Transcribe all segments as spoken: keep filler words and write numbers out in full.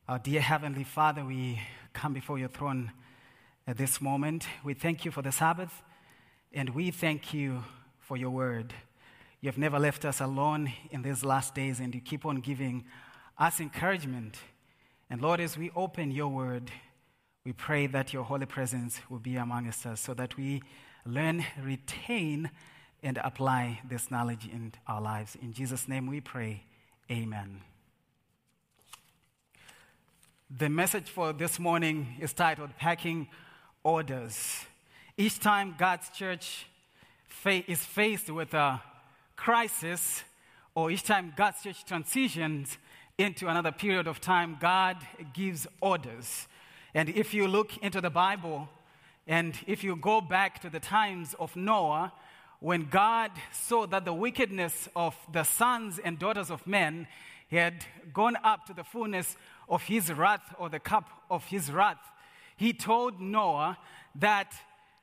Our dear Heavenly Father, we come before your throne at this moment. We thank you for the Sabbath, and we thank you for your word. You have never left us alone in these last days, and you keep on giving us encouragement. And Lord, as we open your word, we pray that your holy presence will be amongst us so that we learn, retain, and apply this knowledge in our lives. In Jesus' name we pray, amen. The message for this morning is titled, Packing Orders. Each time God's church fa- is faced with a crisis, or each time God's church transitions into another period of time, God gives orders. And if you look into the Bible, and if you go back to the times of Noah, when God saw that the wickedness of the sons and daughters of men had gone up to the fullness of his wrath, or the cup of his wrath, he told Noah that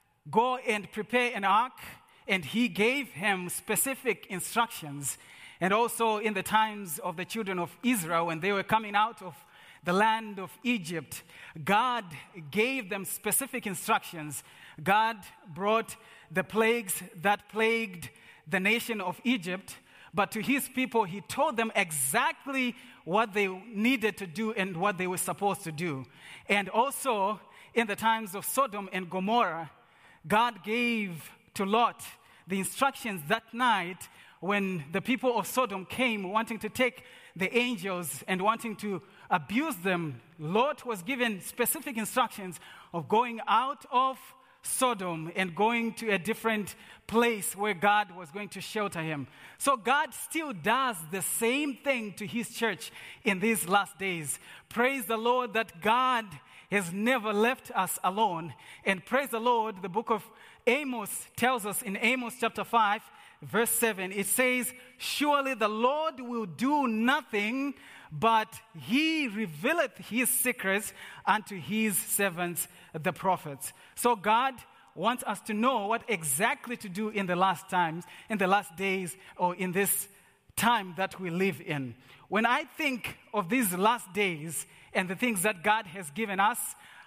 go and prepare an ark, and he gave him specific instructions. And also in the times of the children of Israel, when they were coming out of the land of Egypt, God gave them specific instructions. God brought the plagues that plagued the nation of Egypt, but to his people, he told them exactly what they needed to do and what they were supposed to do. And also, in the times of Sodom and Gomorrah, God gave to Lot the instructions that night when the people of Sodom came wanting to take the angels and wanting to abuse them. Lot was given specific instructions of going out of Sodom and going to a different place where God was going to shelter him. So God still does the same thing to his church in these last days. Praise the Lord that God has never left us alone. And praise the Lord, the book of Amos tells us in Amos chapter five, verse seven, it says, surely the Lord will do nothing, but he revealeth his secrets unto his servants, the prophets. So God wants us to know what exactly to do in the last times, in the last days, or in this time that we live in. When I think of these last days and the things that God has given us,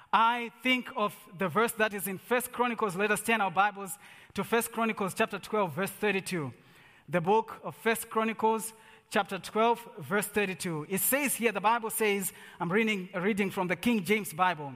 I think of the verse that is in First Chronicles. Let us turn our Bibles to First Chronicles chapter twelve, verse thirty-two. The book of First Chronicles chapter twelve, verse thirty-two. It says here, the Bible says, I'm reading, reading from the King James Bible.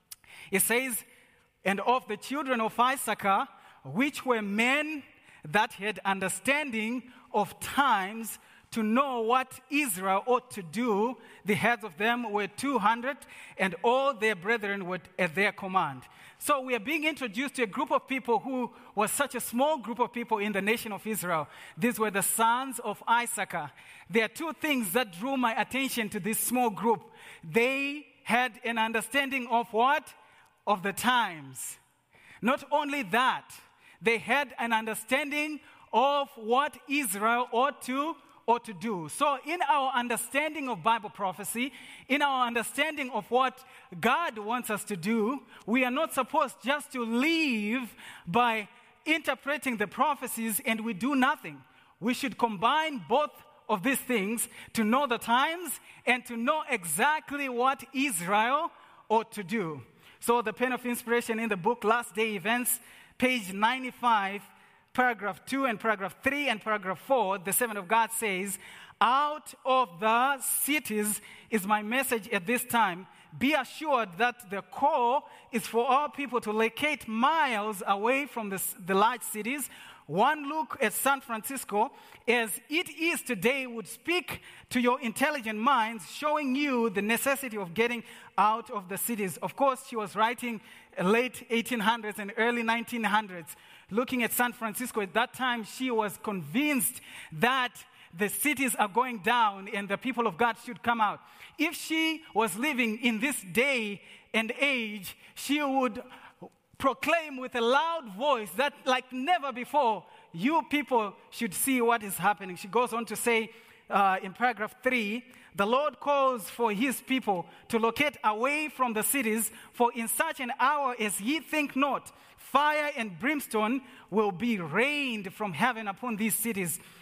It says, and of the children of Issachar, which were men that had understanding of times to know what Israel ought to do, the heads of them were two hundred, and all their brethren were at their command. So we are being introduced to a group of people who was such a small group of people in the nation of Israel. These were the sons of Issachar. There are two things that drew my attention to this small group. They had an understanding of what? Of the times. Not only that, they had an understanding of what Israel ought to ought to do. So in our understanding of Bible prophecy, in our understanding of what God wants us to do, we are not supposed just to live by interpreting the prophecies and we do nothing. We should combine both of these things to know the times and to know exactly what Israel ought to do. So the pen of inspiration in the book Last Day Events, page ninety-five, paragraph two and paragraph three and paragraph four, the servant of God says, out of the cities is my message at this time. Be assured that the call is for all people to locate miles away from the, the large cities. One look at San Francisco as it is today would speak to your intelligent minds, showing you the necessity of getting out of the cities. Of course, she was writing late eighteen hundreds and early nineteen hundreds. Looking at San Francisco at that time, she was convinced that the cities are going down and the people of God should come out. If she was living in this day and age, she would proclaim with a loud voice that like never before, you people should see what is happening. She goes on to say uh, in paragraph three, the Lord calls for his people to locate away from the cities, for in such an hour as ye think not, fire and brimstone will be rained from heaven upon these cities.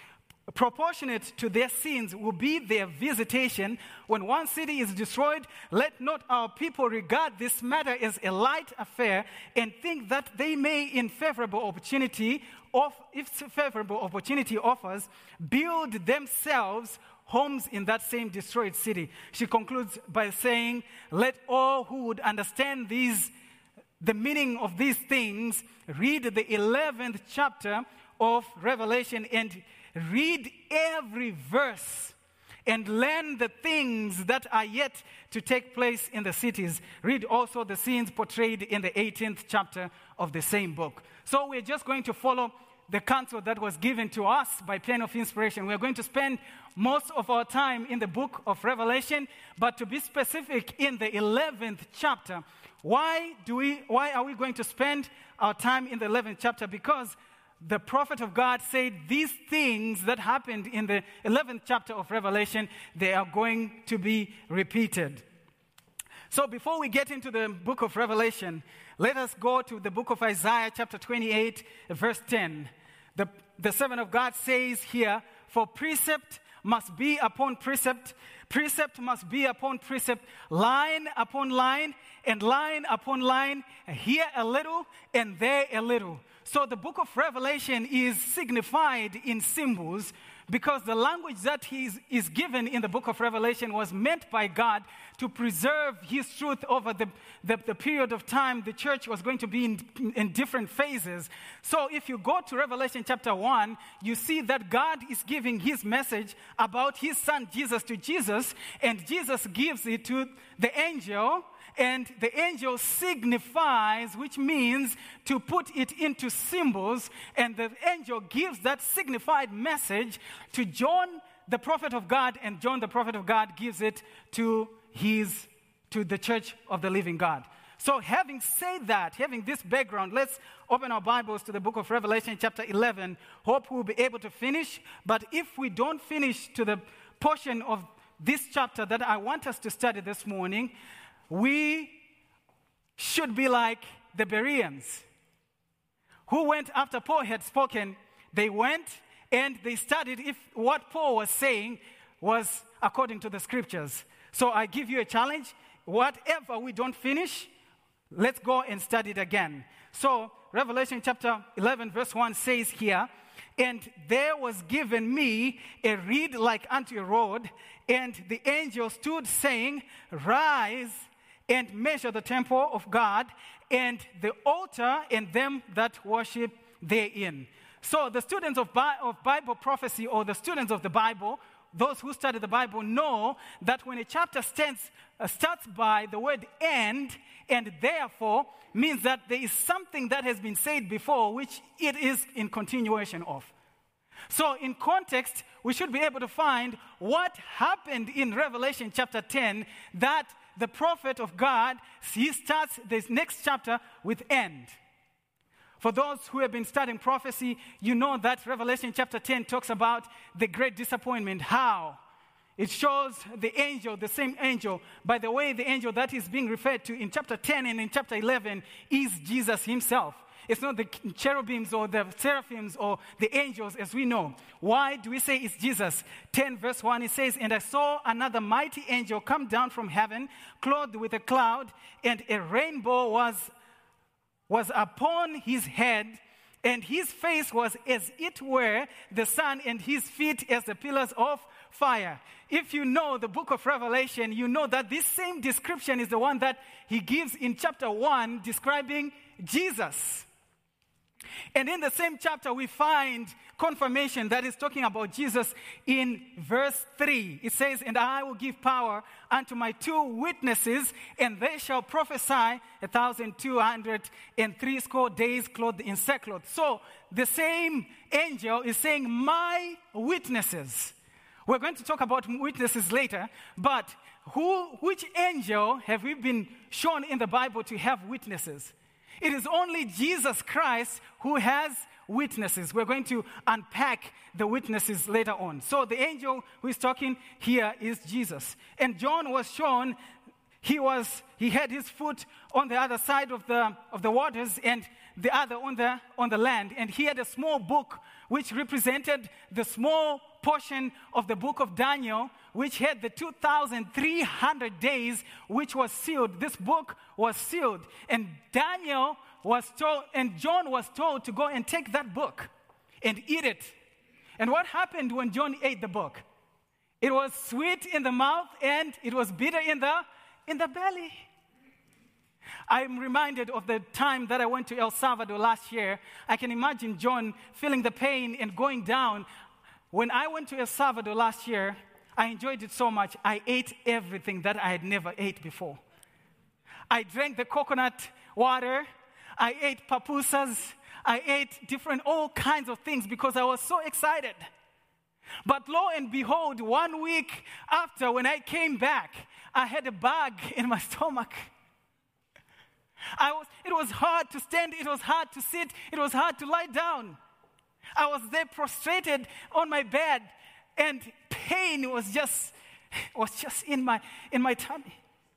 proportionate to their sins will be their visitation. When one city is destroyed, let not our people regard this matter as a light affair and think that they may, in favorable opportunity, of, if favorable opportunity offers, build themselves homes in that same destroyed city. She concludes by saying, let all who would understand these, the meaning of these things, read the eleventh chapter of Revelation and read every verse and learn the things that are yet to take place in the cities. Read also the scenes portrayed in the eighteenth chapter of the same book. So we're just going to follow the counsel that was given to us by Pen of Inspiration. We're going to spend most of our time in the book of Revelation, but to be specific, in the eleventh chapter. Why do we? Why are we going to spend our time in the eleventh chapter? Because the prophet of God said these things that happened in the eleventh chapter of Revelation, they are going to be repeated. So before we get into the book of Revelation, let us go to the book of Isaiah chapter twenty-eight, verse ten. The, the servant of God says here, for precept must be upon precept, precept must be upon precept, line upon line, and line upon line, here a little and there a little. So the book of Revelation is signified in symbols because the language that is, is given in the book of Revelation was meant by God to preserve his truth over the, the, the period of time the church was going to be in, in different phases. So if you go to Revelation chapter one, you see that God is giving his message about his son Jesus to Jesus, and Jesus gives it to the angel. And the angel signifies, which means to put it into symbols. And the angel gives that signified message to John, the prophet of God. And John, the prophet of God, gives it to his, to the church of the living God. So having said that, having this background, let's open our Bibles to the book of Revelation chapter eleven. Hope we'll be able to finish. But if we don't finish to the portion of this chapter that I want us to study this morning, we should be like the Bereans, who went after Paul had spoken. They went and they studied if what Paul was saying was according to the scriptures. So I give you a challenge. Whatever we don't finish, let's go and study it again. So Revelation chapter eleven verse one says here, and there was given me a reed like unto a rod, and the angel stood saying, rise and measure the temple of God, and the altar, and them that worship therein. So the students of, Bi- of Bible prophecy, or the students of the Bible, those who study the Bible, know that when a chapter stands, uh, starts by the word and, and therefore, means that there is something that has been said before, which it is in continuation of. So in context, we should be able to find what happened in Revelation chapter ten, that the prophet of God, he starts this next chapter with end. For those who have been studying prophecy, you know that Revelation chapter ten talks about the great disappointment. How? It shows the angel, the same angel. By the way, the angel that is being referred to in chapter ten and in chapter eleven is Jesus himself. It's not the cherubims or the seraphims or the angels as we know. Why do we say it's Jesus? ten verse one, it says, and I saw another mighty angel come down from heaven, clothed with a cloud, and a rainbow was, was upon his head, and his face was as it were the sun, and his feet as the pillars of fire. If you know the book of Revelation, you know that this same description is the one that he gives in chapter one, describing Jesus. And in the same chapter, we find confirmation that is talking about Jesus in verse three. It says, and I will give power unto my two witnesses, and they shall prophesy a thousand two hundred and three score days clothed in sackcloth. So the same angel is saying, my witnesses. We're going to talk about witnesses later, but who, which angel have we been shown in the Bible to have witnesses? It is only Jesus Christ who has witnesses. We're going to unpack the witnesses later on. So the angel who is talking here is Jesus. And John was shown, he was he had his foot on the other side of the of the waters and the other on the on the land. And he had a small book which represented the small portion of the book of Daniel, which had the two thousand three hundred days, which was sealed. This book was sealed. And Daniel was told, and John was told to go and take that book and eat it. And what happened when John ate the book? It was sweet in the mouth and it was bitter in the, in the belly. I'm reminded of the time that I went to El Salvador last year. I can imagine John feeling the pain and going down. When I went to El Salvador last year, I enjoyed it so much. I ate everything that I had never ate before. I drank the coconut water. I ate pupusas. I ate different, all kinds of things because I was so excited. But lo and behold, one week after, when I came back, I had a bug in my stomach. I was, it was hard to stand, it was hard to sit, it was hard to lie down. I was there prostrated on my bed, and pain was just was just in my in my tummy.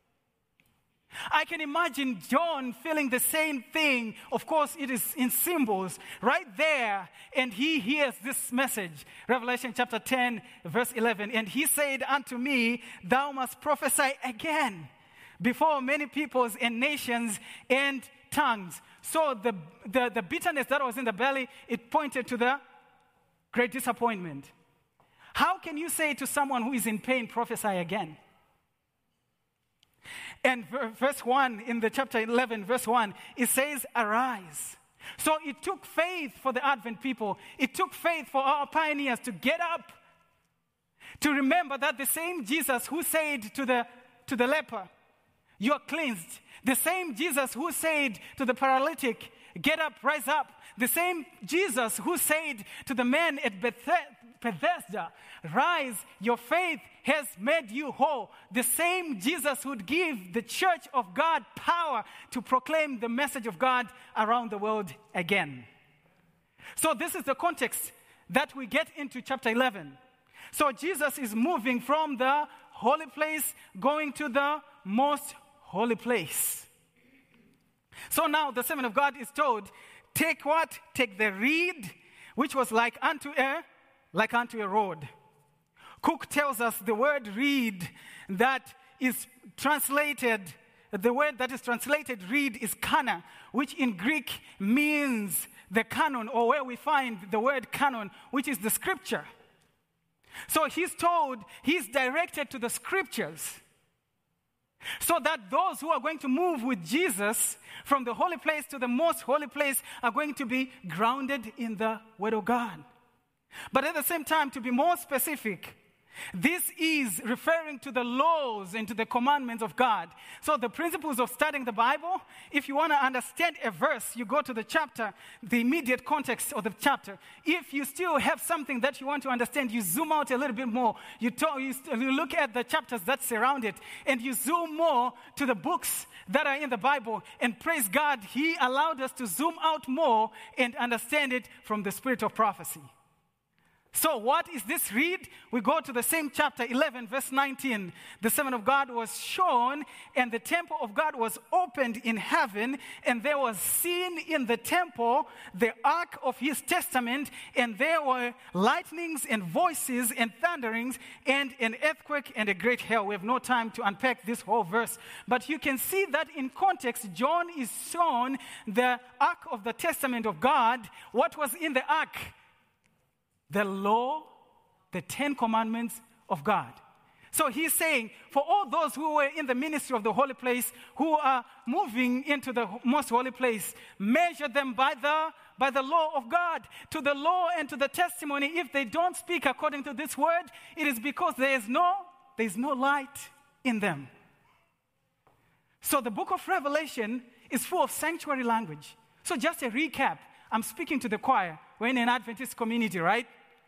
I can imagine John feeling the same thing. Of course, it is in symbols right there, and he hears this message. Revelation chapter ten, verse eleven. And he said unto me, thou must prophesy again before many peoples and nations and tongues. So the, the, the bitterness that was in the belly, it pointed to the great disappointment. How can you say to someone who is in pain, prophesy again? And verse one, in the chapter eleven, verse one, it says, arise. So it took faith for the Advent people. It took faith for our pioneers to get up, to remember that the same Jesus who said to the, to the leper, you are cleansed. The same Jesus who said to the paralytic, get up, rise up. The same Jesus who said to the man at Bethesda, rise, your faith has made you whole. The same Jesus would give the church of God power to proclaim the message of God around the world again. So this is the context that we get into chapter eleven. So Jesus is moving from the holy place, going to the most holy place. So now the servant of God is told, take what? Take the reed, which was like unto a, like unto a rod. Cook tells us the word reed that is translated, the word that is translated reed is kana, which in Greek means the canon, or where we find the word canon, which is the scripture. So he's told, he's directed to the scriptures, so that those who are going to move with Jesus from the holy place to the most holy place are going to be grounded in the Word of God. But at the same time, to be more specific, this is referring to the laws and to the commandments of God. So the principles of studying the Bible, if you want to understand a verse, you go to the chapter, the immediate context of the chapter. If you still have something that you want to understand, you zoom out a little bit more. You, talk, you, you look at the chapters that surround it, and you zoom more to the books that are in the Bible. And praise God, He allowed us to zoom out more and understand it from the spirit of prophecy. So what is this reed? We go to the same chapter eleven, verse nineteen. The servant of God was shown, and the temple of God was opened in heaven, and there was seen in the temple the ark of his testament, and there were lightnings and voices and thunderings and an earthquake and a great hail. We have no time to unpack this whole verse, but you can see that in context, John is shown the ark of the testament of God. What was in the ark? The law, the Ten Commandments of God. So he's saying, for all those who were in the ministry of the holy place, who are moving into the most holy place, measure them by the, by the law of God. To the law and to the testimony, if they don't speak according to this word, it is because there is no, there is no light in them. So the book of Revelation is full of sanctuary language. So just a recap. I'm speaking to the choir. We're in an Adventist community, right?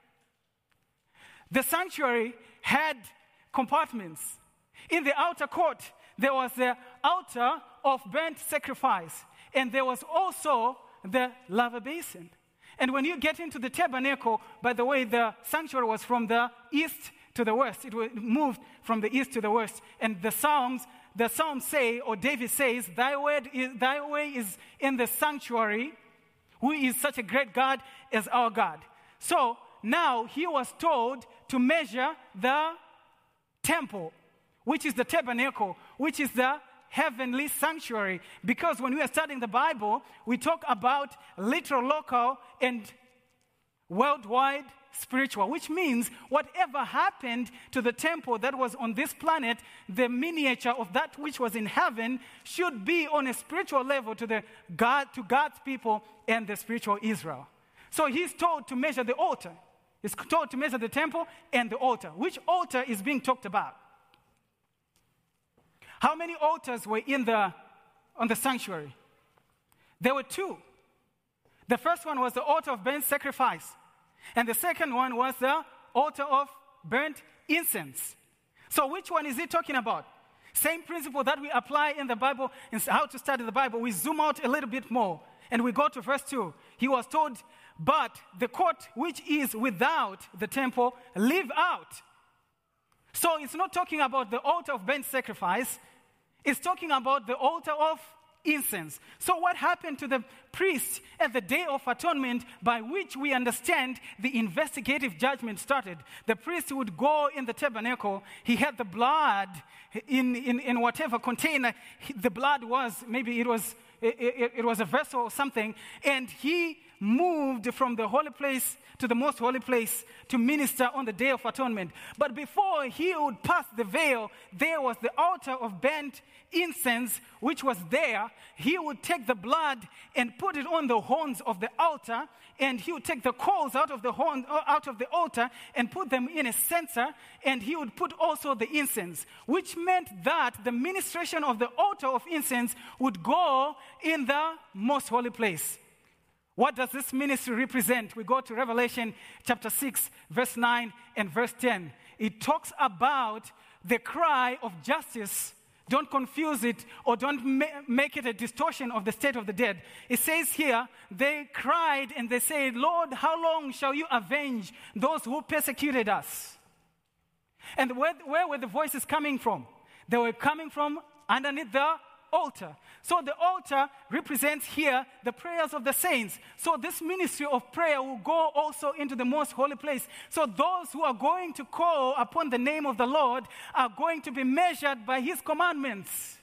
The sanctuary had compartments. In the outer court, there was the altar of burnt sacrifice, and there was also the laver basin. And when you get into the tabernacle, by the way, the sanctuary was from the east to the west. It moved from the east to the west. And the Psalms, the Psalms say, or David says, thy word is, thy way is in the sanctuary. Who is such a great God as our God? So now he was told to measure the temple, which is the tabernacle, which is the heavenly sanctuary. Because when we are studying the Bible, we talk about literal, local, and worldwide spiritual, which means whatever happened to the temple that was on this planet, the miniature of that which was in heaven should be on a spiritual level to the God, to God's people and the spiritual Israel. So he's told to measure the altar. He's told to measure the temple and the altar. Which altar is being talked about? How many altars were in the on the sanctuary? There were two. The first one was the altar of burnt sacrifice. And the second one was the altar of burnt incense. So which one is he talking about? Same principle that we apply in the Bible, in how to study the Bible. We zoom out a little bit more and we go to verse two. He was told, but the court which is without the temple, leave out. So it's not talking about the altar of burnt sacrifice. It's talking about the altar of incense. So what happened to the priests at the Day of Atonement, by which we understand the investigative judgment started? The priest would go in the tabernacle. He had the blood in, in, in whatever container the blood was. Maybe it was it, it, it was a vessel or something. And he moved from the holy place to the most holy place to minister on the Day of Atonement. But before he would pass the veil, there was the altar of burnt incense, which was there. He would take the blood and put it on the horns of the altar, and he would take the coals out of the horn, out of the altar and put them in a censer, and he would put also the incense, which meant that the ministration of the altar of incense would go in the most holy place. What does this ministry represent? We go to Revelation chapter six, verse nine and verse ten. It talks about the cry of justice. Don't confuse it or don't ma- make it a distortion of the state of the dead. It says here, they cried and they said, Lord, how long shall you avenge those who persecuted us? And where, where were the voices coming from? They were coming from underneath the altar. So the altar represents here the prayers of the saints. So this ministry of prayer will go also into the most holy place. So those who are going to call upon the name of the Lord are going to be measured by his commandments.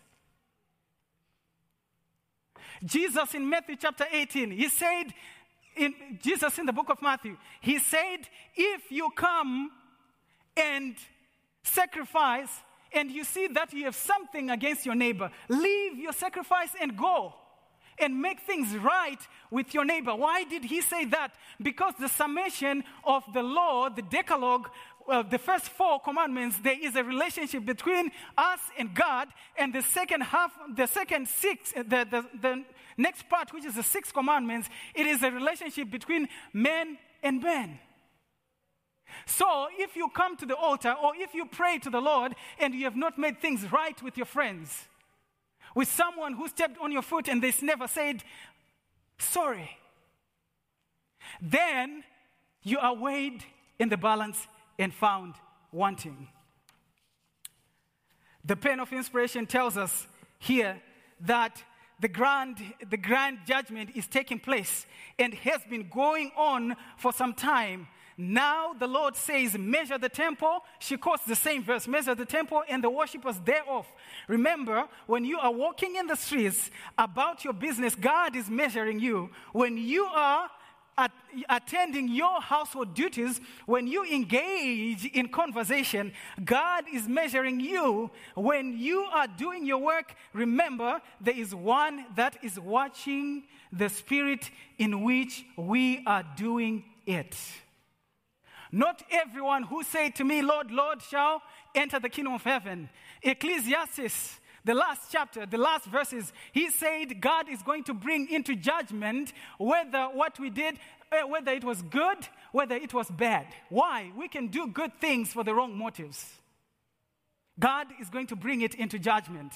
Jesus in Matthew chapter eighteen, he said, in Jesus in the book of Matthew, he said, if you come and sacrifice and you see that you have something against your neighbor, leave your sacrifice and go and make things right with your neighbor. Why did he say that? Because the summation of the law, the Decalogue, well, the first four commandments, there is a relationship between us and God, and the second half, the second six, the, the, the next part, which is the six commandments, it is a relationship between man and man. So if you come to the altar or if you pray to the Lord and you have not made things right with your friends, with someone who stepped on your foot and they never said, sorry, then you are weighed in the balance and found wanting. The pen of inspiration tells us here that the grand, the grand judgment is taking place and has been going on for some time. Now the Lord says, measure the temple. She quotes the same verse, measure the temple and the worshippers thereof. Remember, when you are walking in the streets about your business, God is measuring you. When you are at, attending your household duties, when you engage in conversation, God is measuring you. When you are doing your work, remember, there is one that is watching the spirit in which we are doing it. Not everyone who say to me, Lord, Lord, shall enter the kingdom of heaven. Ecclesiastes, the last chapter, the last verses, he said God is going to bring into judgment whether what we did, whether it was good, whether it was bad. Why? We can do good things for the wrong motives. God is going to bring it into judgment.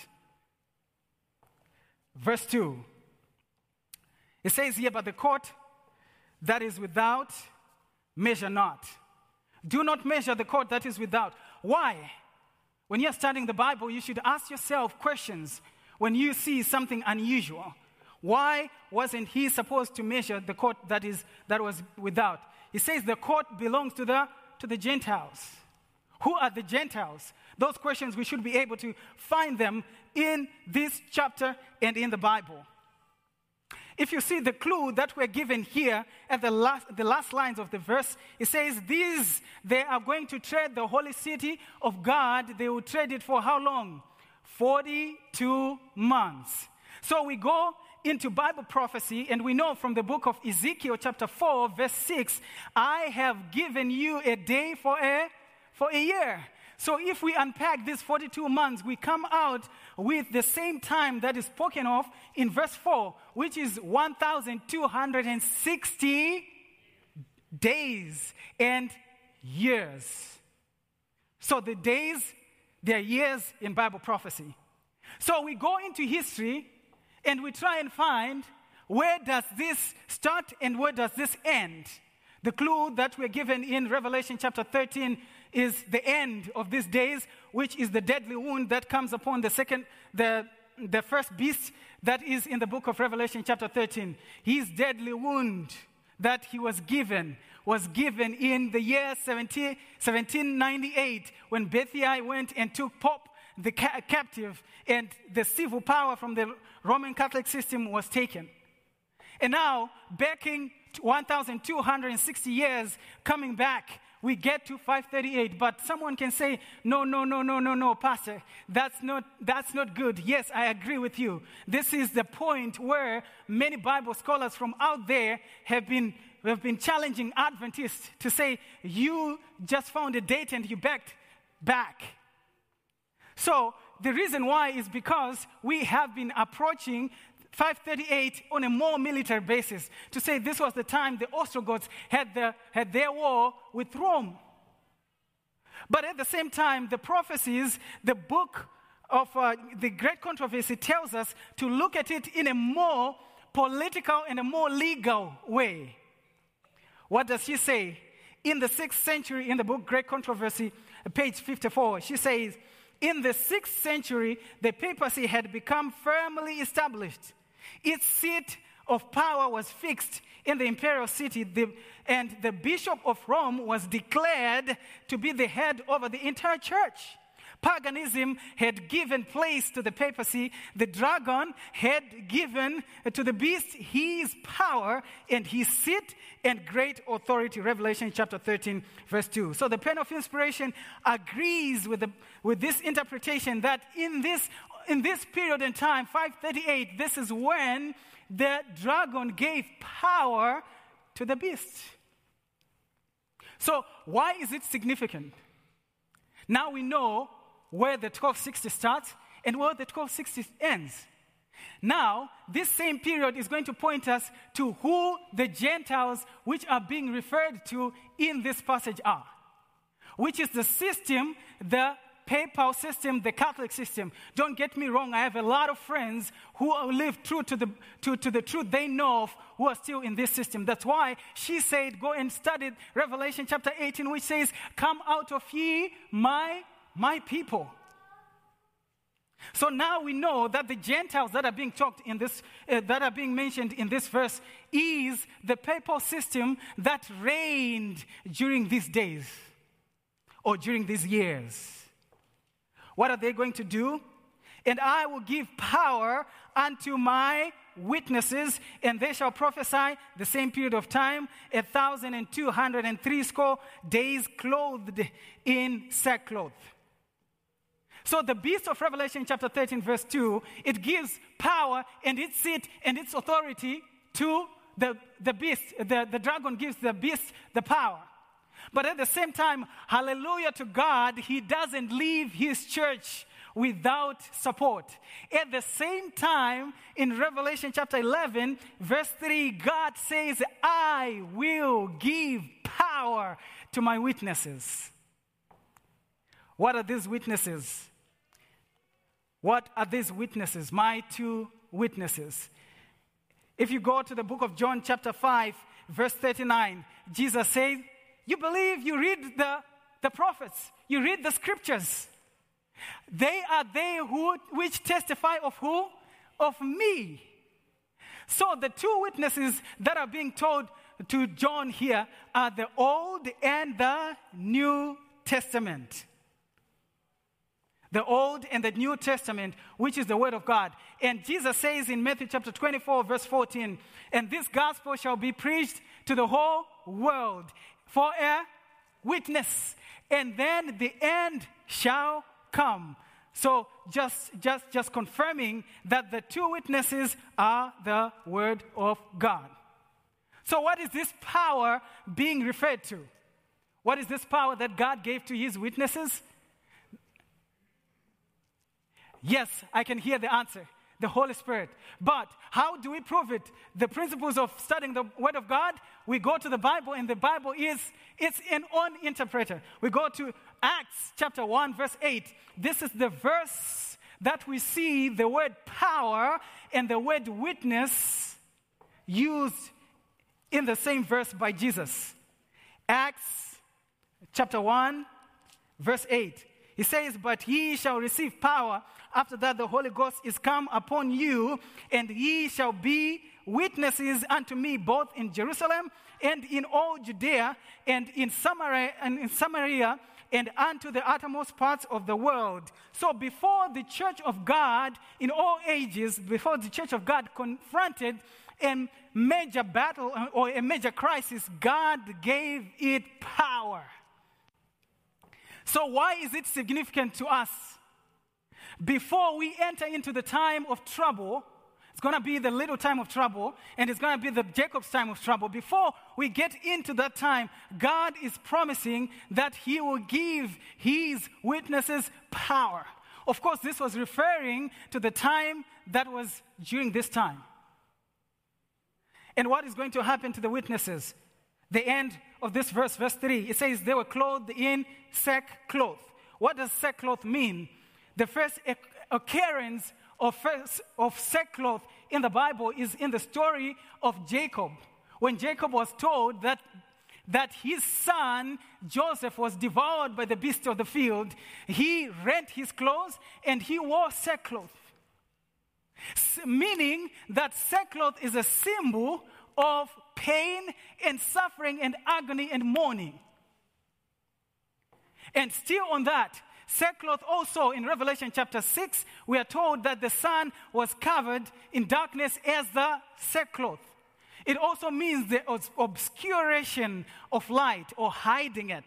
Verse two. It says here, but the court that is without, measure not. Do not measure the court that is without. Why? When you're studying the Bible, you should ask yourself questions when you see something unusual. Why wasn't he supposed to measure the court that is that was without? He says the court belongs to the, to the Gentiles. Who are the Gentiles? Those questions, we should be able to find them in this chapter and in the Bible. If you see the clue that we're given here at the last, the last lines of the verse, it says, these, they are going to trade the holy city of God. They will trade it for how long? forty-two months. So we go into Bible prophecy, and we know from the book of Ezekiel chapter four, verse six, I have given you a day for a, for a year. So if we unpack these forty-two months, we come out with the same time that is spoken of in verse four, which is one thousand two hundred sixty days and years. So the days, they're years in Bible prophecy. So we go into history and we try and find, where does this start and where does this end? The clue that we're given in Revelation chapter thirteen is the end of these days, which is the deadly wound that comes upon the second, the, the first beast that is in the book of Revelation chapter thirteen. His deadly wound that he was given was given in the year seventeen ninety-eight, when Bethia went and took Pope the ca- captive, and the civil power from the Roman Catholic system was taken. And now, backing one thousand two hundred sixty years, coming back, we get to five thirty-eight. But someone can say, no, no, no, no, no, no, Pastor, that's not, that's not good. Yes, I agree with you. This is the point where many Bible scholars from out there have been, have been challenging Adventists to say, you just found a date and you backed back. So the reason why is because we have been approaching five thirty-eight on a more military basis, to say this was the time the Ostrogoths had, the, had their war with Rome. But at the same time, the prophecies, the book of uh, the Great Controversy tells us to look at it in a more political and a more legal way. What does she say? In the sixth century, in the book Great Controversy, page fifty-four, she says, in the sixth century, the papacy had become firmly established. Its seat of power was fixed in the imperial city, the, and the Bishop of Rome was declared to be the head over the entire church. Paganism had given place to the papacy. The dragon had given to the beast his power and his seat and great authority. Revelation chapter thirteen, verse two. So the pen of inspiration agrees with, the, with this interpretation that in this, in this period in time, five thirty-eight, this is when the dragon gave power to the beast. So why is it significant? Now we know where the twelve sixty starts and where the twelve sixty ends. Now, this same period is going to point us to who the Gentiles which are being referred to in this passage are, which is the system, the papal system, the Catholic system. Don't get me wrong, I have a lot of friends who live true to the, to, to the truth they know of, who are still in this system. That's why she said, go and study Revelation chapter eighteen, which says, come out of ye, my My people. So now we know that the Gentiles that are being talked in this, uh, that are being mentioned in this verse, is the papal system that reigned during these days or during these years. What are they going to do? And I will give power unto my witnesses, and they shall prophesy the same period of time, a thousand and two hundred and three score days, clothed in sackcloth. So the beast of Revelation chapter thirteen, verse two, it gives power and its seat and its authority to the, the beast. The, the dragon gives the beast the power. But at the same time, hallelujah to God, he doesn't leave his church without support. At the same time, in Revelation chapter eleven, verse three, God says, I will give power to my witnesses. What are these witnesses? What are these witnesses? My two witnesses. If you go to the book of John chapter five, verse thirty-nine, Jesus says, you believe, you read the, the prophets, you read the scriptures. They are they who which testify of who? Of me. So the two witnesses that are being told to John here are the Old and the New Testament. The Old and the New Testament, which is the Word of God. And Jesus says in Matthew chapter twenty-four, verse fourteen, and this gospel shall be preached to the whole world for a witness, and then the end shall come. So just, just, just confirming that the two witnesses are the Word of God. So what is this power being referred to? What is this power that God gave to his witnesses? Yes, I can hear the answer. The Holy Spirit. But how do we prove it? The principles of studying the Word of God, we go to the Bible, and the Bible is, it's an own interpreter. We go to Acts chapter one, verse eight. This is the verse that we see the word power and the word witness used in the same verse by Jesus. Acts chapter one, verse eight. He says, but ye shall receive power. After that the Holy Ghost is come upon you, and ye shall be witnesses unto me both in Jerusalem and in all Judea and in Samaria and in Samaria and unto the uttermost parts of the world. So before the church of God in all ages, before the church of God confronted a major battle or a major crisis, God gave it power. So why is it significant to us? Before we enter into the time of trouble, it's going to be the little time of trouble, and it's going to be the Jacob's time of trouble. Before we get into that time, God is promising that he will give his witnesses power. Of course, this was referring to the time that was during this time. And what is going to happen to the witnesses? The end of this verse, verse three, it says they were clothed in sackcloth. What does sackcloth mean? The first occurrence of, of sackcloth in the Bible is in the story of Jacob. When Jacob was told that, that his son Joseph was devoured by the beasts of the field, he rent his clothes and he wore sackcloth. Meaning that sackcloth is a symbol of pain and suffering and agony and mourning. And still on that, sackcloth also in Revelation chapter six, we are told that the sun was covered in darkness as the sackcloth. It also means the obscuration of light or hiding it.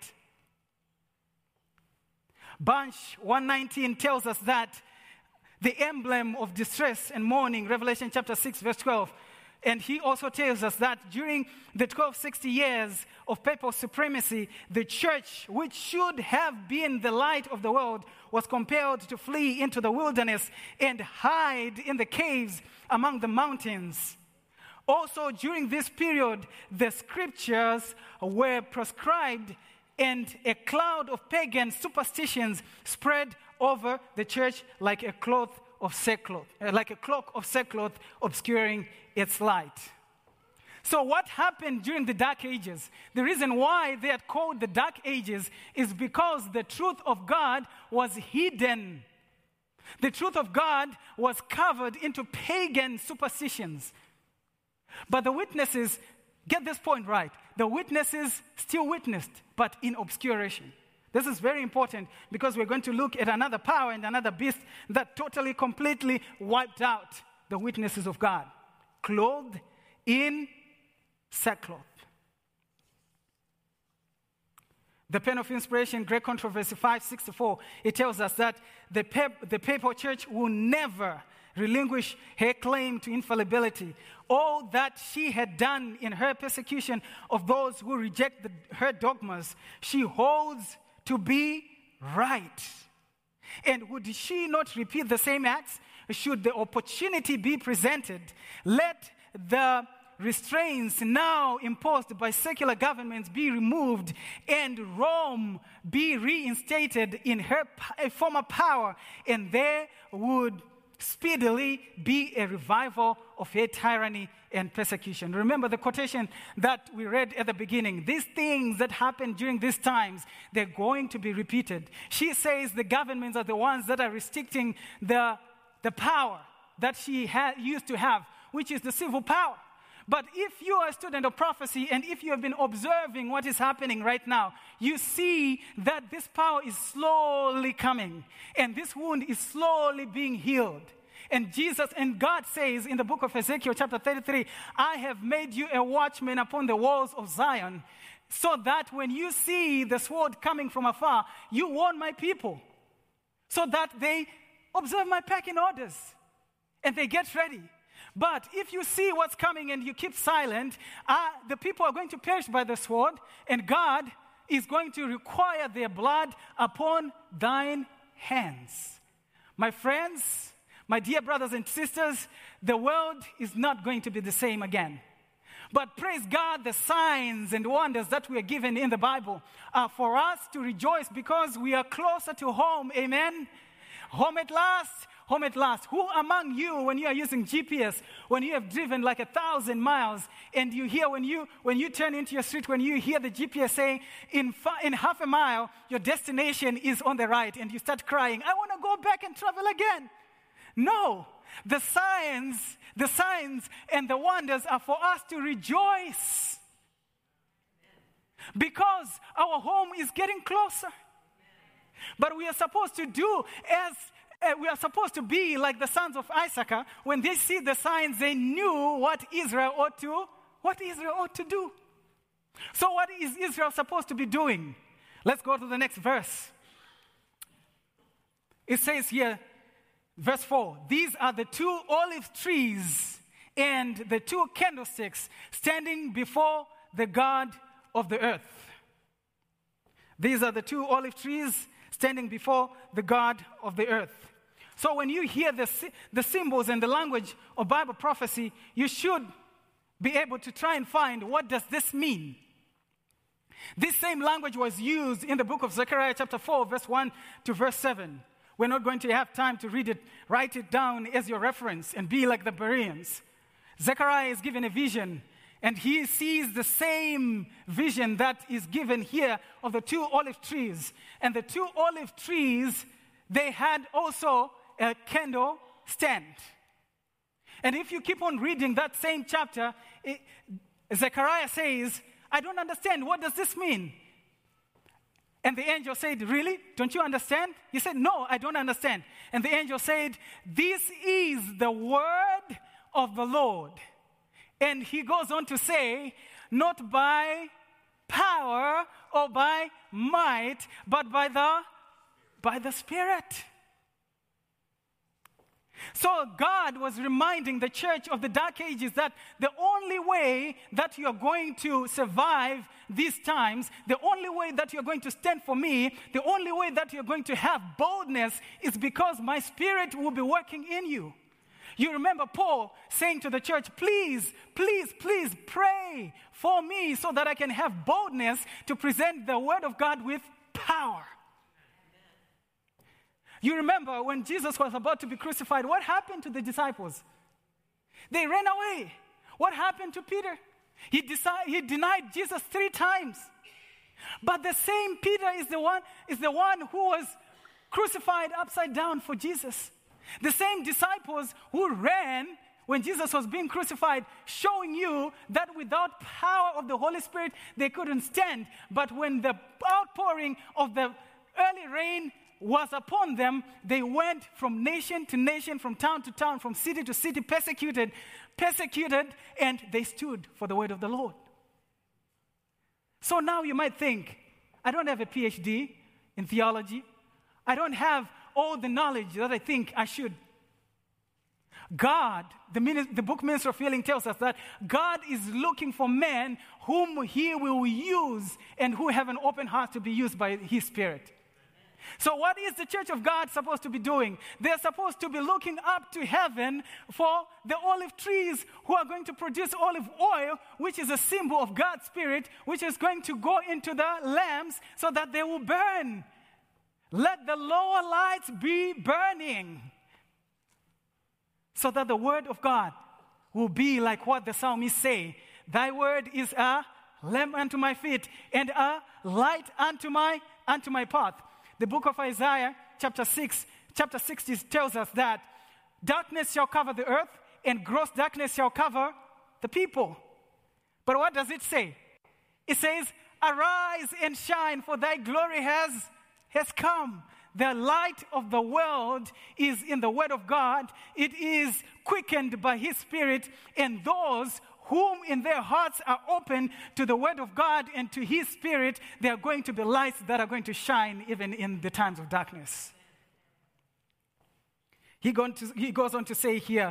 Bunch one nineteen tells us that the emblem of distress and mourning, Revelation chapter six, verse twelve. And he also tells us that during the twelve sixty years of papal supremacy, the church, which should have been the light of the world, was compelled to flee into the wilderness and hide in the caves among the mountains. Also, during this period, the scriptures were proscribed and a cloud of pagan superstitions spread over the church like a cloth of sackcloth, like a cloak of sackcloth obscuring its light. So what happened during the Dark Ages? The reason why they are called the Dark Ages is because the truth of God was hidden. The truth of God was covered into pagan superstitions. But the witnesses, get this point right, the witnesses still witnessed, but in obscuration. This is very important because we're going to look at another power and another beast that totally, completely wiped out the witnesses of God, clothed in sackcloth. The Pen of Inspiration, Great Controversy five sixty-four, it tells us that the, pep, the papal church will never relinquish her claim to infallibility. All that she had done in her persecution of those who reject the, her dogmas, she holds to be right. And would she not repeat the same acts should the opportunity be presented? Let the restraints now imposed by secular governments be removed and Rome be reinstated in her former power, and there would speedily be a revival of her tyranny and persecution. Remember the quotation that we read at the beginning. These things that happened during these times, they're going to be repeated. She says the governments are the ones that are restricting the, the power that she had, used to have, which is the civil power. But if you are a student of prophecy and if you have been observing what is happening right now, you see that this power is slowly coming and this wound is slowly being healed. And Jesus and God says in the book of Ezekiel chapter thirty-three, I have made you a watchman upon the walls of Zion, so that when you see the sword coming from afar, you warn my people, so that they observe my packing orders and they get ready. But if you see what's coming and you keep silent, uh, the people are going to perish by the sword, and God is going to require their blood upon thine hands. My friends, my dear brothers and sisters, the world is not going to be the same again. But praise God, the signs and wonders that we are given in the Bible are for us to rejoice because we are closer to home. Amen? Home at last. Home at last. Who among you, when you are using G P S, when you have driven like a thousand miles, and you hear when you when you turn into your street, when you hear the G P S saying in fa- in half a mile your destination is on the right, and you start crying, I want to go back and travel again? No, the signs, the signs and the wonders are for us to rejoice because our home is getting closer. But we are supposed to do as Uh, we are supposed to be like the sons of Issachar. When they see the signs, they knew what Israel ought to, what Israel ought to do. So what is Israel supposed to be doing? Let's go to the next verse. It says here, verse four, these are the two olive trees and the two candlesticks standing before the God of the earth. These are the two olive trees standing before the God of the earth. So when you hear the, the symbols and the language of Bible prophecy, you should be able to try and find, what does this mean? This same language was used in the book of Zechariah chapter four, verse one to verse seven. We're not going to have time to read it. Write it down as your reference and be like the Bereans. Zechariah is given a vision, and he sees the same vision that is given here of the two olive trees. And the two olive trees, they had also a candle stand. And if you keep on reading that same chapter, it, Zechariah says, I don't understand. What does this mean? And the angel said, really? Don't you understand? He said, no, I don't understand. And the angel said, this is the word of the Lord. And he goes on to say, not by power or by might, but by the, by the Spirit. So God was reminding the church of the dark ages that the only way that you are going to survive these times, the only way that you're going to stand for me, the only way that you're going to have boldness is because my Spirit will be working in you. You remember Paul saying to the church, please, please, please pray for me so that I can have boldness to present the word of God with power. You remember when Jesus was about to be crucified, what happened to the disciples? They ran away. What happened to Peter? He, decided, he denied Jesus three times. But the same Peter is the one, is the one who was crucified upside down for Jesus. The same disciples who ran when Jesus was being crucified, showing you that without power of the Holy Spirit, they couldn't stand. But when the outpouring of the early rain was upon them, they went from nation to nation, from town to town, from city to city, persecuted, persecuted, and they stood for the word of the Lord. So now you might think, I don't have a P H D in theology. I don't have all the knowledge that I think I should. God, the, minister, the book Ministry of Healing tells us that God is looking for men whom he will use and who have an open heart to be used by his Spirit. So what is the church of God supposed to be doing? They're supposed to be looking up to heaven for the olive trees who are going to produce olive oil, which is a symbol of God's Spirit, which is going to go into the lamps so that they will burn. Let the lower lights be burning so that the word of God will be like what the psalmists say. Thy word is a lamp unto my feet and a light unto my, unto my path. The book of Isaiah, chapter six, chapter sixty tells us that darkness shall cover the earth, and gross darkness shall cover the people. But what does it say? It says, arise and shine, for thy glory has, has come. The light of the world is in the word of God. It is quickened by his Spirit, and those whom in their hearts are open to the word of God and to his Spirit, they are going to be lights that are going to shine even in the times of darkness. He, going to, he goes on to say here,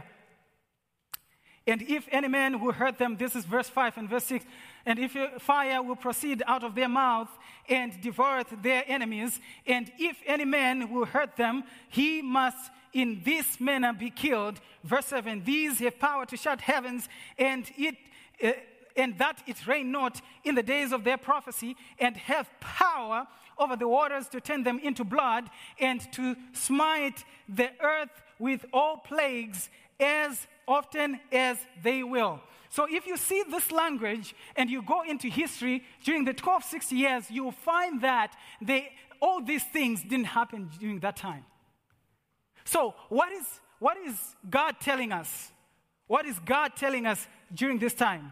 and if any man will hurt them, this is verse five and verse six, and if fire will proceed out of their mouth and devour their enemies, and if any man will hurt them, he must in this manner be killed. Verse seven, these have power to shut heavens, and it uh, and that it rain not in the days of their prophecy, and have power over the waters to turn them into blood, and to smite the earth with all plagues as often as they will. So if you see this language and you go into history during the twelve sixty years, you will find that they, all these things didn't happen during that time. So what is, what is God telling us? What is God telling us during this time?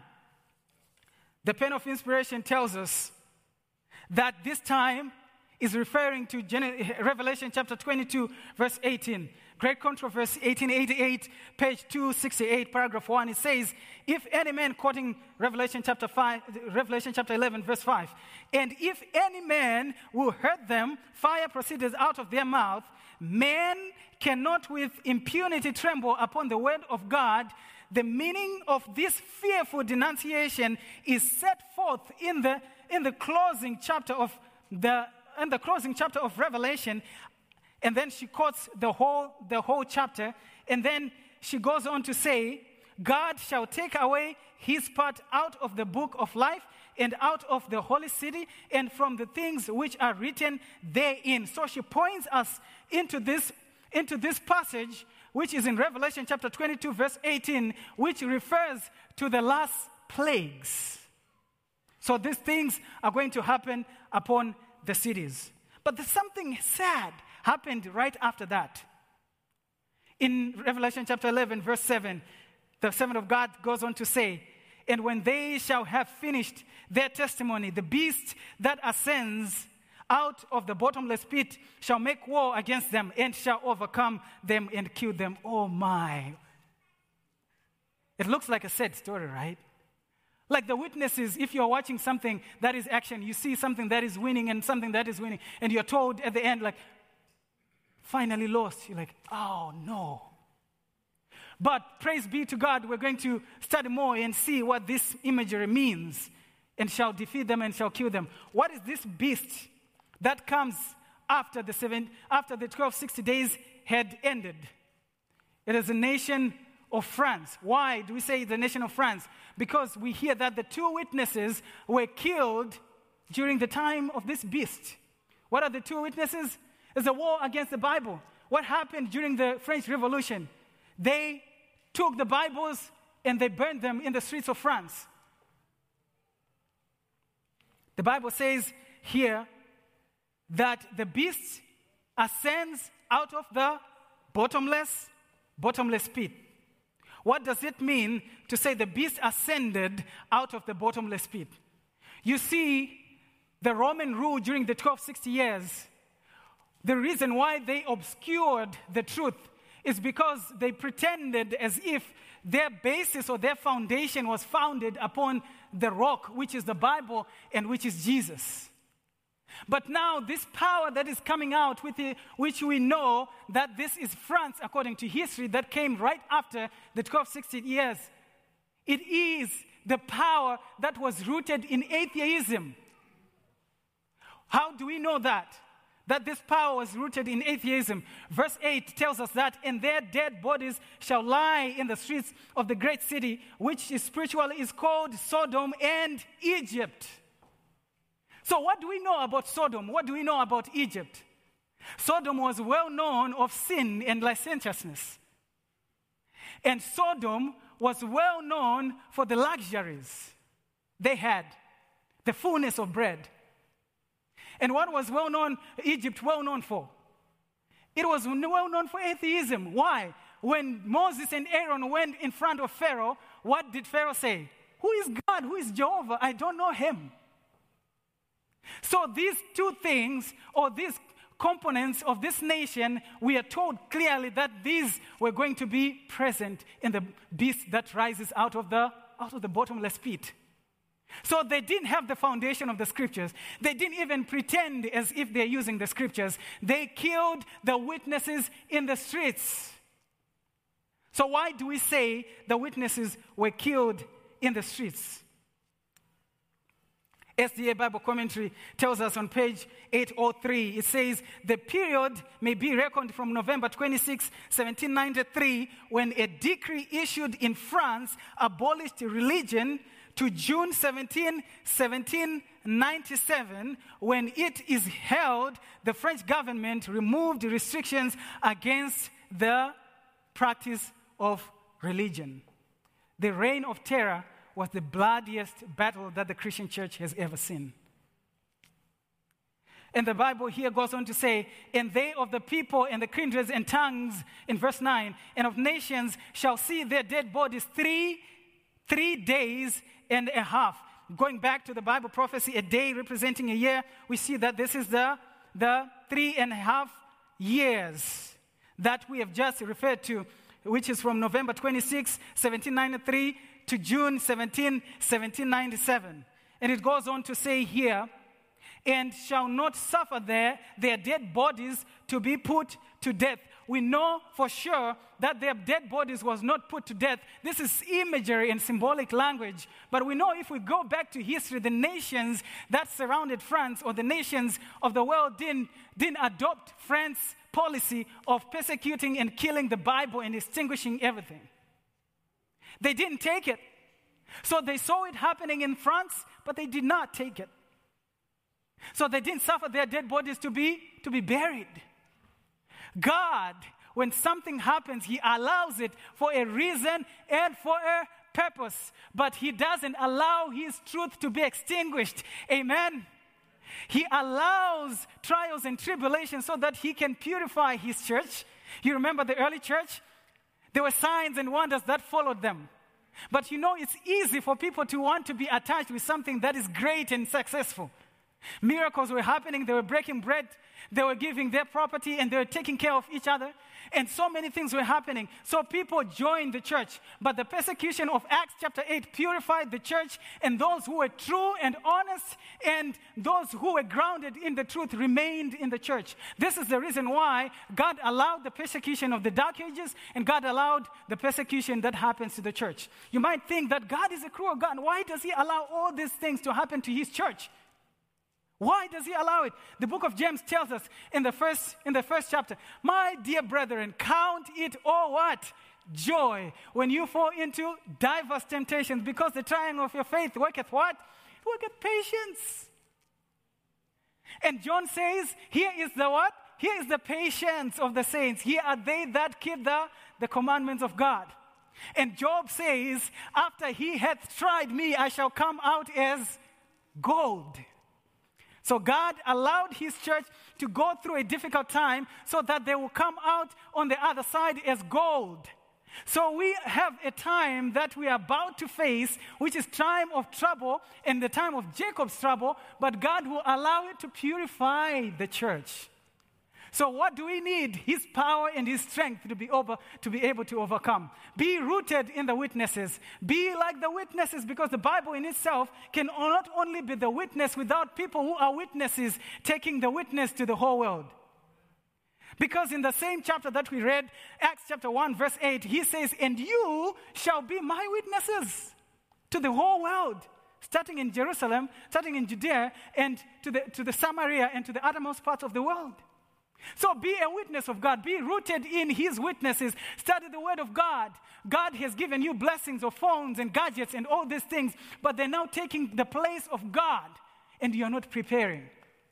The pen of inspiration tells us that this time is referring to Revelation chapter twenty-two, verse eighteen. Great Controversy, eighteen eighty-eight, page two sixty-eight, paragraph one. It says, if any man, quoting Revelation chapter five, Revelation chapter eleven, verse five, and if any man will hurt them, fire proceeds out of their mouth. Men cannot with impunity tremble upon the word of God. The meaning of this fearful denunciation is set forth in the in the closing chapter of the in the closing chapter of Revelation. And then she quotes the whole, the whole chapter. And then she goes on to say, God shall take away his part out of the book of life and out of the holy city and from the things which are written therein. So she points us into this, into this passage, which is in Revelation chapter twenty-two, verse eighteen, which refers to the last plagues. So these things are going to happen upon the cities. But there's something sad happened right after that. In Revelation chapter eleven, verse seven, the servant of God goes on to say, and when they shall have finished their testimony, the beast that ascends out of the bottomless pit shall make war against them and shall overcome them and kill them. Oh my. It looks like a sad story, right? Like the witnesses, if you're watching something that is action, you see something that is winning and something that is winning, and you're told at the end, like, finally lost. You're like, oh no. But praise be to God, we're going to study more and see what this imagery means, and shall defeat them and shall kill them. What is this beast that comes after the seven, after the twelve sixty days had ended? It is a nation of France. Why do we say the nation of France? Because we hear that the two witnesses were killed during the time of this beast. What are the two witnesses? It's a war against the Bible. What happened during the French Revolution? They took the Bibles and they burned them in the streets of France. The Bible says here that the beast ascends out of the bottomless, bottomless pit. What does it mean to say the beast ascended out of the bottomless pit? You see, the Roman rule during the twelve sixty years, the reason why they obscured the truth is because they pretended as if their basis or their foundation was founded upon the rock, which is the Bible and which is Jesus. But now this power that is coming out, with the, which we know that this is France according to history, that came right after the twelve sixty years, it is the power that was rooted in atheism. How do we know that? That this power was rooted in atheism. Verse eight tells us that, and their dead bodies shall lie in the streets of the great city, which is spiritually is called Sodom and Egypt. So what do we know about Sodom? What do we know about Egypt? Sodom was well known of sin and licentiousness. And Sodom was well known for the luxuries they had, the fullness of bread. And what was well known, Egypt well known for? It was well known for atheism. Why? when Moses and Aaron went in front of Pharaoh, what did Pharaoh say? Who is God? Who is Jehovah? I don't know him. So these two things, or these components of this nation, we are told clearly that these were going to be present in the beast that rises out of the, out of the bottomless pit. So they didn't have the foundation of the scriptures. They didn't even pretend as if they're using the scriptures. They killed the witnesses in the streets. So why do we say the witnesses were killed in the streets? S D A Bible Commentary tells us on page eight oh three, it says, the period may be reckoned from November twenty-sixth, seventeen ninety-three, when a decree issued in France abolished religion, to June seventeenth, seventeen ninety-seven, when it is held, the French government removed restrictions against the practice of religion. The reign of terror was the bloodiest battle that the Christian church has ever seen. And the Bible here goes on to say, and they of the people and the kindreds and tongues, in verse nine, and of nations shall see their dead bodies three, three days and a half. Going back to the Bible prophecy, a day representing a year, we see that this is the, the three and a half years that we have just referred to, which is from November twenty-sixth, seventeen ninety-three, to June seventeenth, seventeen ninety-seven. And it goes on to say here, and shall not suffer there their dead bodies to be put to death. We know for sure that their dead bodies was not put to death. This is imagery and symbolic language. But we know if we go back to history, the nations that surrounded France, or the nations of the world, didn't, didn't adopt France's policy of persecuting and killing the Bible and extinguishing everything. They didn't take it. So they saw it happening in France, but they did not take it. So they didn't suffer their dead bodies to be, to be buried. God, when something happens, he allows it for a reason and for a purpose. But he doesn't allow his truth to be extinguished. Amen? He allows trials and tribulations so that he can purify his church. You remember the early church? There were signs and wonders that followed them. But you know, it's easy for people to want to be attached with something that is great and successful. Miracles were happening. They were breaking bread. They were giving their property, and they were taking care of each other. And so many things were happening. So people joined the church. But the persecution of Acts chapter eight purified the church, and those who were true and honest and those who were grounded in the truth remained in the church. This is the reason why God allowed the persecution of the Dark Ages, and God allowed the persecution that happens to the church. You might think that God is a cruel God. Why does he allow all these things to happen to his church? Why does he allow it? The book of James tells us in the first in the first chapter, my dear brethren, count it all what? Joy when you fall into diverse temptations, because the trying of your faith worketh what? Worketh patience. And John says, here is the what? Here is the patience of the saints. Here are they that keep the, the commandments of God. And Job says, after he hath tried me, I shall come out as gold. So God allowed his church to go through a difficult time so that they will come out on the other side as gold. So we have a time that we are about to face, which is time of trouble and the time of Jacob's trouble, but God will allow it to purify the church. So what do we need? His power and his strength to be over, to be able to overcome. Be rooted in the witnesses. Be like the witnesses, because the Bible in itself can not only be the witness without people who are witnesses taking the witness to the whole world. Because in the same chapter that we read, Acts chapter one verse eight, he says, and you shall be my witnesses to the whole world, starting in Jerusalem, starting in Judea, and to the, to the Samaria and to the uttermost parts of the world. So be a witness of God. Be rooted in his witnesses. Study the word of God. God has given you blessings of phones and gadgets and all these things, but they're now taking the place of God, and you're not preparing.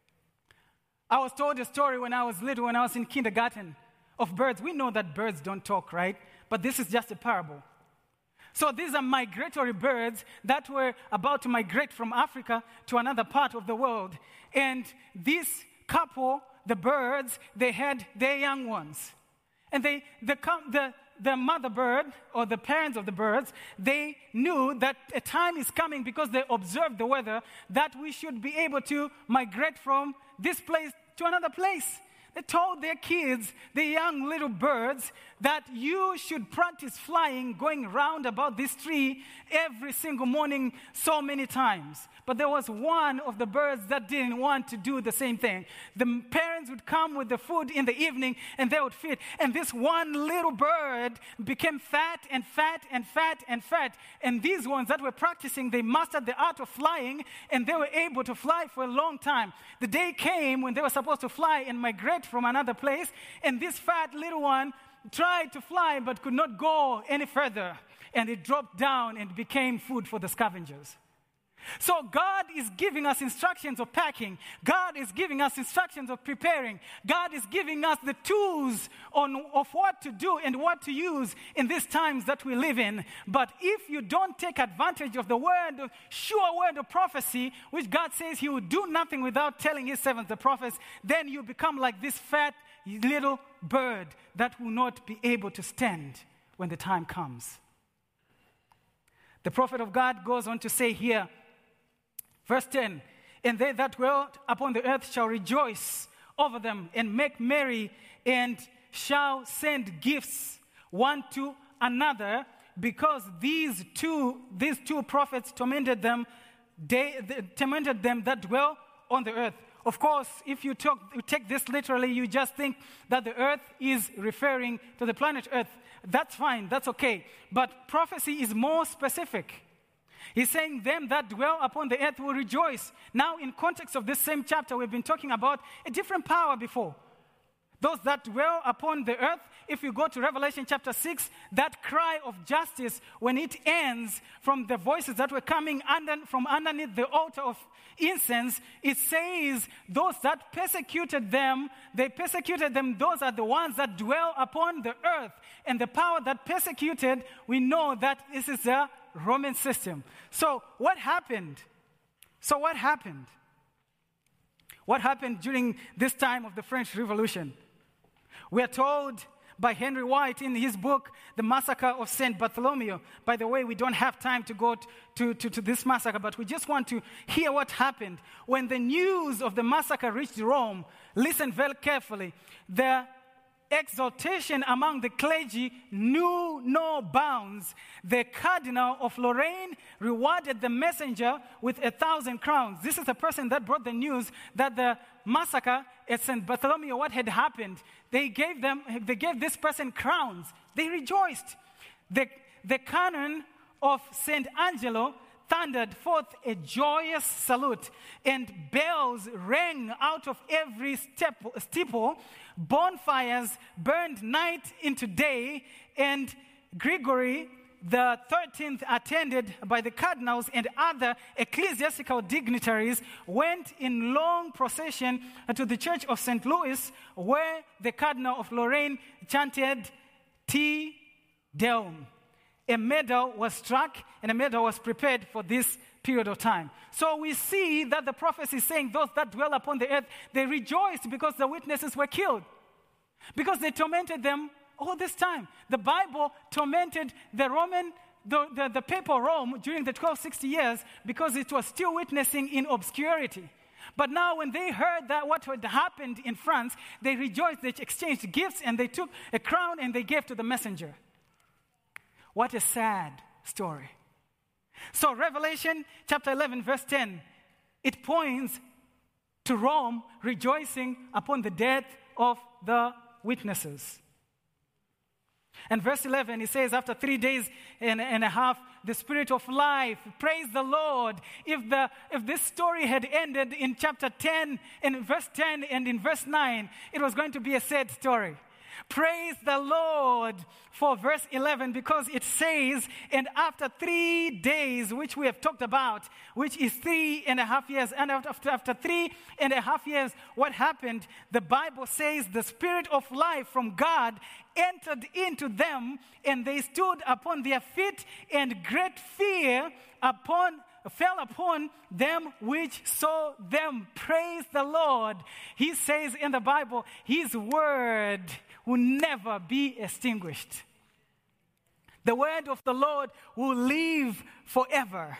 I was told a story when I was little, when I was in kindergarten, of birds. We know that birds don't talk, right? But this is just a parable. So these are migratory birds that were about to migrate from Africa to another part of the world. And this couple, the birds, they had their young ones. And they, the, the, the mother bird, or the parents of the birds, they knew that a time is coming, because they observed the weather, that we should be able to migrate from this place to another place. They told their kids, the young little birds, that you should practice flying, going round about this tree every single morning so many times. But there was one of the birds that didn't want to do the same thing. The parents would come with the food in the evening and they would feed. And this one little bird became fat and fat and fat and fat. And these ones that were practicing, they mastered the art of flying, and they were able to fly for a long time. The day came when they were supposed to fly and migrate from another place, and this fat little one tried to fly but could not go any further, and it dropped down and became food for the scavengers. So God is giving us instructions of packing. God is giving us instructions of preparing. God is giving us the tools on of what to do and what to use in these times that we live in. But if you don't take advantage of the word, of sure word of prophecy, which God says he will do nothing without telling his servants, the prophets, then you become like this fat little bird that will not be able to stand when the time comes. The prophet of God goes on to say here, verse ten, and they that dwell upon the earth shall rejoice over them and make merry, and shall send gifts one to another, because these two these two prophets tormented them, they, they tormented them that dwell on the earth. Of course, if you talk, you take this literally, you just think that the earth is referring to the planet Earth. That's fine, that's okay. But prophecy is more specific. He's saying, them that dwell upon the earth will rejoice. Now, in context of this same chapter, we've been talking about a different power before. Those that dwell upon the earth, if you go to Revelation chapter six, that cry of justice, when it ends from the voices that were coming under, from underneath the altar of incense, it says, those that persecuted them, they persecuted them, those are the ones that dwell upon the earth. And the power that persecuted, we know that this is a Roman system. So what happened? So what happened? What happened during this time of the French Revolution? We are told by Henry White in his book, The Massacre of Saint Bartholomew. By the way, we don't have time to go to, to, to this massacre, but we just want to hear what happened. When the news of the massacre reached Rome, listen very carefully, the exaltation among the clergy knew no bounds. The Cardinal of Lorraine rewarded the messenger with a thousand crowns. This is the person that brought the news that the massacre at Saint Bartholomew, what had happened. They gave them, they gave this person crowns. They rejoiced. The, the canon of Saint Angelo thundered forth a joyous salute, and bells rang out of every step, steeple. Bonfires burned night into day, and Gregory the thirteenth, attended by the cardinals and other ecclesiastical dignitaries, went in long procession to the church of Saint Louis, where the Cardinal of Lorraine chanted Te Deum. A medal was struck, and a medal was prepared for this period of time. So we see that the prophecy is saying those that dwell upon the earth, they rejoiced because the witnesses were killed, because they tormented them all this time. The Bible tormented the Roman, the, the, the papal Rome during the twelve sixty years because it was still witnessing in obscurity. But now when they heard that what had happened in France, they rejoiced, they exchanged gifts, and they took a crown and they gave to the messenger. What a sad story. So Revelation chapter eleven verse ten, it points to Rome rejoicing upon the death of the witnesses. And verse eleven, it says, after three days and, and a half, the Spirit of life, praise the Lord. If the if this story had ended in chapter ten, in verse ten and in verse nine, it was going to be a sad story. Praise the Lord for verse eleven, because it says, and after three days, which we have talked about, which is three and a half years, and after, after three and a half years, what happened? The Bible says the Spirit of life from God entered into them, and they stood upon their feet, and great fear upon fell upon them which saw them. Praise the Lord. He says in the Bible, His word will never be extinguished. The word of the Lord will live forever.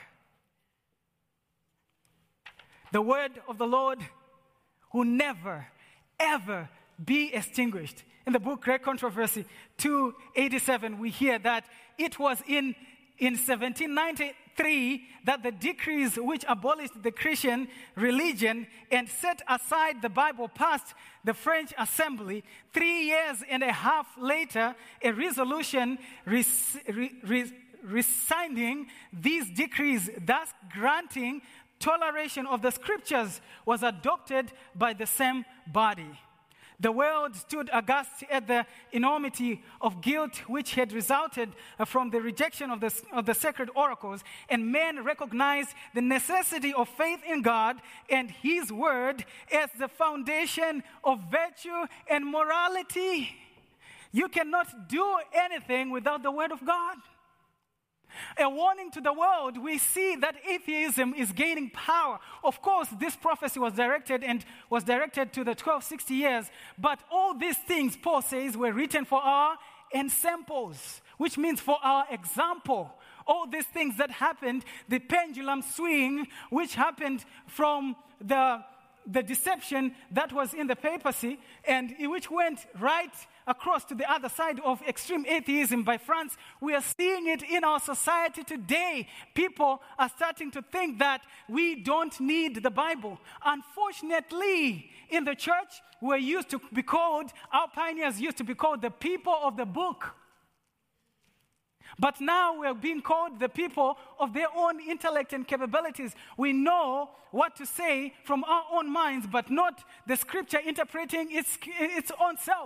The word of the Lord will never, ever be extinguished. In the book Great Controversy two eighty-seven, we hear that it was in, in seventeen ninety-three that the decrees which abolished the Christian religion and set aside the Bible passed the French Assembly. Three years and a half later, a resolution res, re, re, rescinding these decrees, thus granting toleration of the scriptures, was adopted by the same body. The world stood aghast at the enormity of guilt which had resulted from the rejection of the, of the sacred oracles, and men recognized the necessity of faith in God and His Word as the foundation of virtue and morality. You cannot do anything without the Word of God. A warning to the world, we see that atheism is gaining power. Of course, this prophecy was directed and was directed to the twelve sixty years, but all these things, Paul says, were written for our ensamples, which means for our example. All these things that happened, the pendulum swing, which happened from the, the deception that was in the papacy, and which went right across to the other side of extreme atheism by France. We are seeing it in our society today. People are starting to think that we don't need the Bible. Unfortunately, in the church, we're used to be called, our pioneers used to be called the people of the book. But now we're being called the people of their own intellect and capabilities. We know what to say from our own minds, but not the scripture interpreting its, its own self.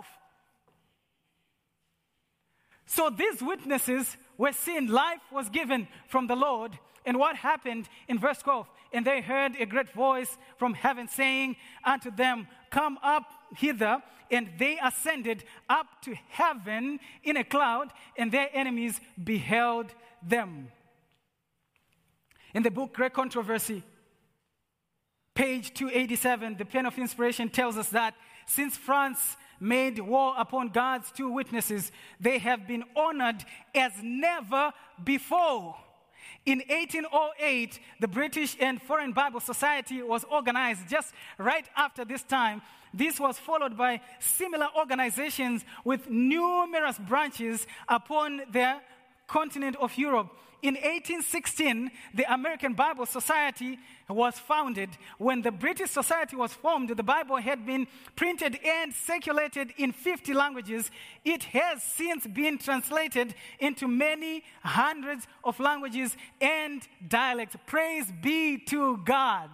So these witnesses were seen, life was given from the Lord. And what happened in verse twelve? And they heard a great voice from heaven saying unto them, come up hither. And they ascended up to heaven in a cloud, and their enemies beheld them. In the book Great Controversy, page two eighty-seven, the pen of inspiration tells us that since France made war upon God's two witnesses, they have been honored as never before. In eighteen oh eight, the British and Foreign Bible Society was organized just right after this time. This was followed by similar organizations with numerous branches upon the continent of Europe. In eighteen sixteen, the American Bible Society was founded. When the British Society was formed, the Bible had been printed and circulated in fifty languages. It has since been translated into many hundreds of languages and dialects. Praise be to God.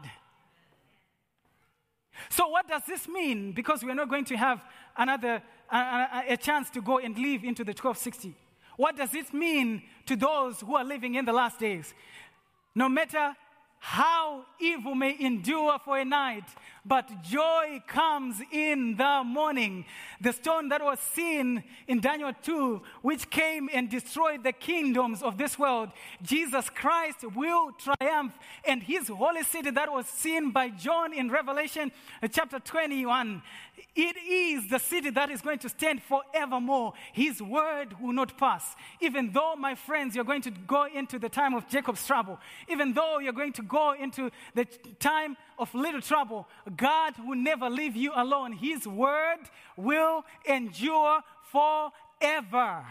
So what does this mean? Because we're not going to have another a, a chance to go and live into the twelve sixty. What does it mean to those who are living in the last days? No matter how evil may endure for a night, but joy comes in the morning. The stone that was seen in Daniel two, which came and destroyed the kingdoms of this world, Jesus Christ will triumph, and his holy city that was seen by John in Revelation chapter twenty-one, it is the city that is going to stand forevermore. His word will not pass. Even though, my friends, you're going to go into the time of Jacob's trouble, even though you're going to go into the time of little trouble, God will never leave you alone. His word will endure forever.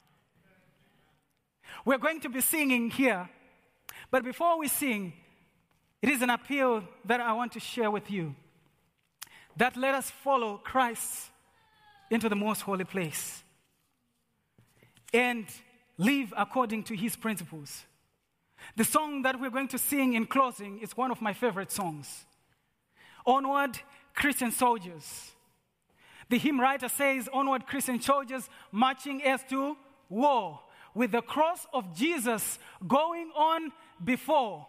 We're going to be singing here, but before we sing, it is an appeal that I want to share with you, that let us follow Christ into the most holy place and live according to his principles. The song that we're going to sing in closing is one of my favorite songs. Onward, Christian Soldiers. The hymn writer says, onward, Christian soldiers, marching as to war, with the cross of Jesus going on before.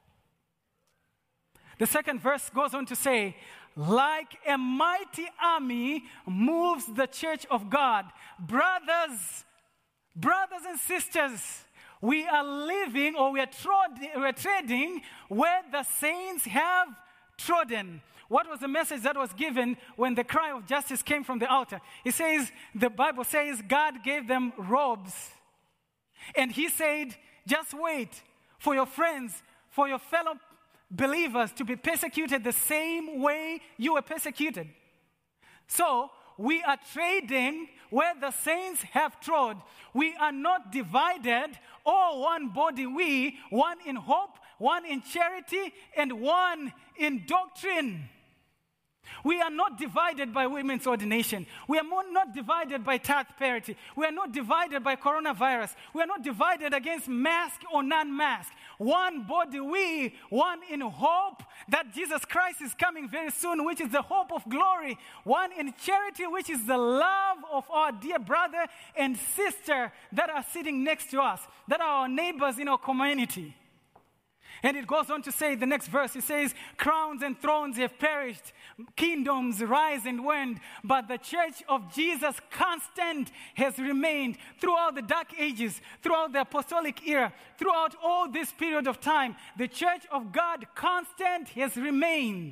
The second verse goes on to say, like a mighty army moves the church of God. Brothers, brothers and sisters, we are living, or we are, trod- we are treading where the saints have trodden. What was the message that was given when the cry of justice came from the altar? It says, the Bible says, God gave them robes. And he said, just wait for your friends, for your fellow believers to be persecuted the same way you were persecuted. So, we are trading where the saints have trod. We are not divided, all one body we, one in hope, one in charity, and one in doctrine. We are not divided by women's ordination. We are more not divided by tithe parity. We are not divided by coronavirus. We are not divided against mask or non-mask. One body we, one in hope that Jesus Christ is coming very soon, which is the hope of glory. One in charity, which is the love of our dear brother and sister that are sitting next to us, that are our neighbors in our community. And it goes on to say, the next verse, it says, crowns and thrones have perished, kingdoms rise and wane, but the church of Jesus constant has remained throughout the dark ages, throughout the apostolic era, throughout all this period of time. The church of God constant has remained.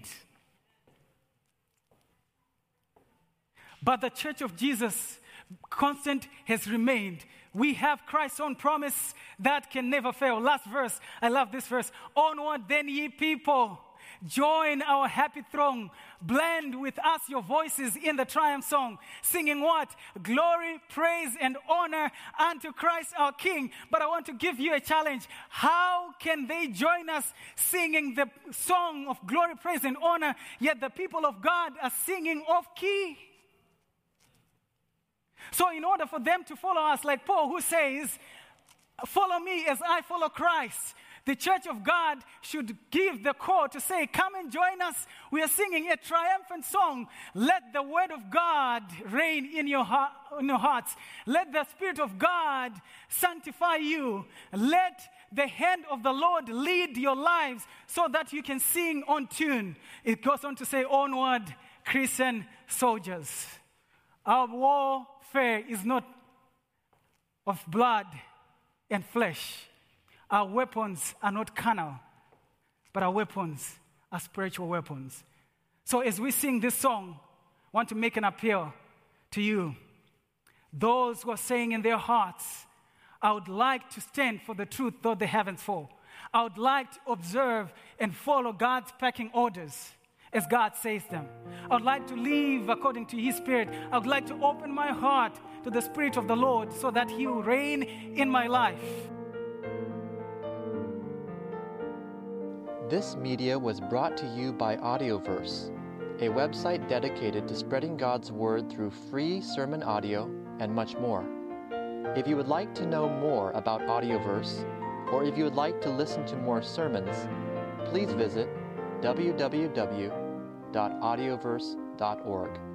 But the church of Jesus constant has remained. We have Christ's own promise that can never fail. Last verse, I love this verse. Onward then ye people, join our happy throng, blend with us your voices in the triumph song, singing what? Glory, praise, and honor unto Christ our King. But I want to give you a challenge. How can they join us singing the song of glory, praise, and honor, yet the people of God are singing off key? So in order for them to follow us, like Paul who says, follow me as I follow Christ, the church of God should give the call to say, come and join us. We are singing a triumphant song. Let the word of God reign in your, heart, in your hearts. Let the Spirit of God sanctify you. Let the hand of the Lord lead your lives so that you can sing on tune. It goes on to say, onward, Christian soldiers. Our warfare is not of blood and flesh. Our weapons are not carnal, but our weapons are spiritual weapons. So as we sing this song, I want to make an appeal to you. Those who are saying in their hearts, I would like to stand for the truth though the heavens fall. I would like to observe and follow God's packing orders as God says them. I would like to live according to His Spirit. I would like to open my heart to the Spirit of the Lord so that He will reign in my life. This media was brought to you by Audioverse, a website dedicated to spreading God's Word through free sermon audio and much more. If you would like to know more about Audioverse, or if you would like to listen to more sermons, please visit w w w dot audioverse dot org.